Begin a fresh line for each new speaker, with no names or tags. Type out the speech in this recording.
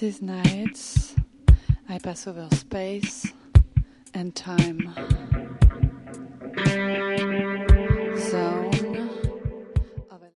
These nights I pass over space and time.